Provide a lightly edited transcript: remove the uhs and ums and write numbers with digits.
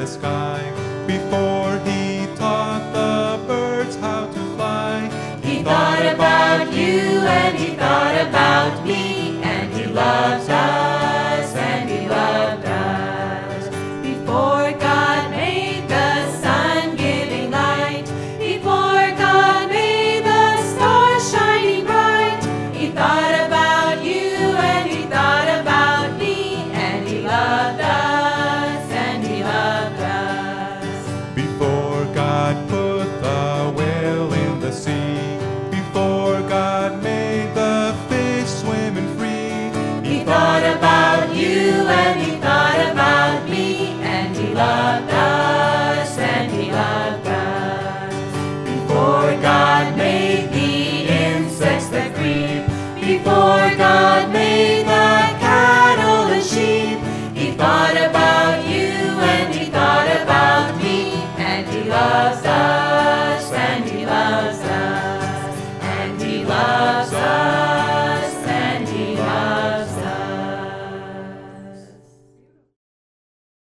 the sky. Before he taught the birds how to fly, He thought about you and he thought about me, and he loved us and he loved us. Before God made the sun giving light, before God made the stars shining bright, he thought about you and he thought about me, and he loved us and he loved us. before God put the whale in the sea, before God made the fish swimming free, He thought about